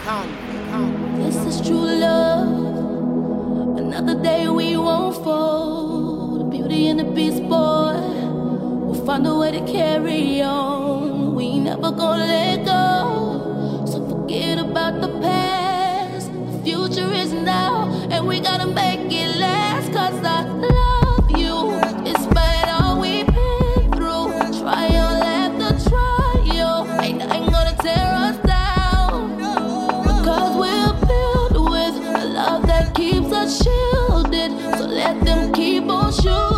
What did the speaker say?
This is true love. Another day we won't fold. The beauty and the beast, boy. We'll find a way to carry on. We ain't never gonna let go. So forget about the past. The future is now, and we gotta make it last. Cause I love you, despite all we've been through. Trial after trial, ain't nothing gonna tear us down. Because we're built with a love that keeps us shielded. So let them keep on shooting.